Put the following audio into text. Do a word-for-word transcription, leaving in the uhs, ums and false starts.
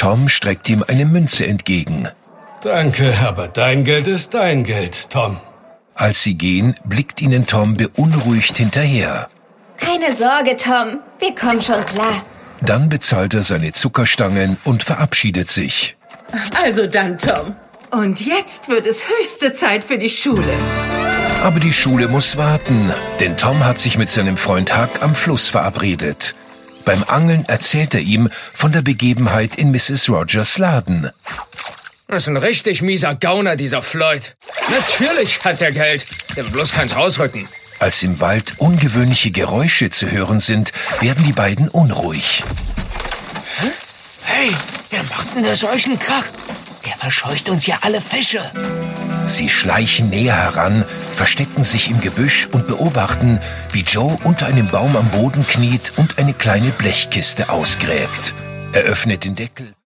Tom streckt ihm eine Münze entgegen. Danke, aber dein Geld ist dein Geld, Tom. Als sie gehen, blickt ihnen Tom beunruhigt hinterher. Keine Sorge, Tom. Wir kommen schon klar. Dann bezahlt er seine Zuckerstangen und verabschiedet sich. Also dann, Tom. Und jetzt wird es höchste Zeit für die Schule. Aber die Schule muss warten, denn Tom hat sich mit seinem Freund Huck am Fluss verabredet. Beim Angeln erzählt er ihm von der Begebenheit in Misses Rogers Laden. Das ist ein richtig mieser Gauner, dieser Floyd. Natürlich hat er Geld. Der will bloß keins rausrücken. Als im Wald ungewöhnliche Geräusche zu hören sind, werden die beiden unruhig. Hä? Hey, wer macht denn da solchen Krach? Der verscheucht uns ja alle Fische. Sie schleichen näher heran, verstecken sich im Gebüsch und beobachten, wie Joe unter einem Baum am Boden kniet und eine kleine Blechkiste ausgräbt. Er öffnet den Deckel.